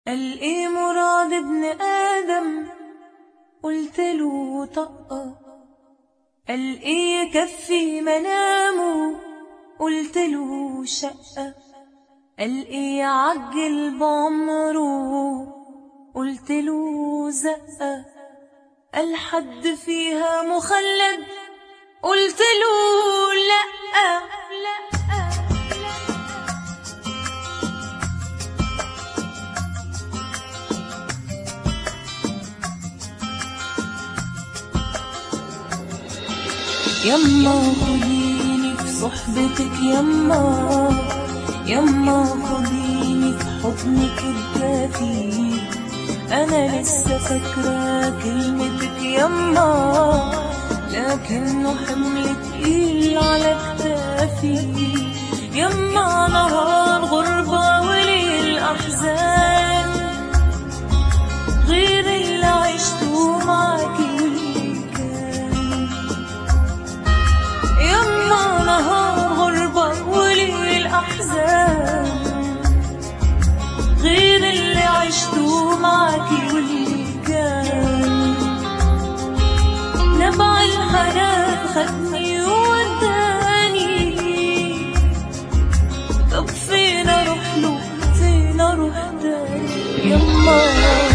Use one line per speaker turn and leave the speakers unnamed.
قال ايه مراد ابن آدم؟ قلتله طقة. قال ايه يكفي منامه؟ قلتله شقة. قال ايه يعجل بعمره؟ قلتله زقة. قال حد فيها مخلد؟ قلتله لأ. يما خديني في صحبتك، يما خديني في حضنك الدافي. أنا لسه فاكرة كلمتك يما، لكنه حمل تقيل على كتافي. يما نهار غربة وليل أحزان، غير اللي عشته معاكي كان. يما نهار غربة وليل أحزان، غير اللي عشته معاكي واللي كان. نبع الحنان خدني ووداني، طب فين اروح له، فين اروح تاني؟ يما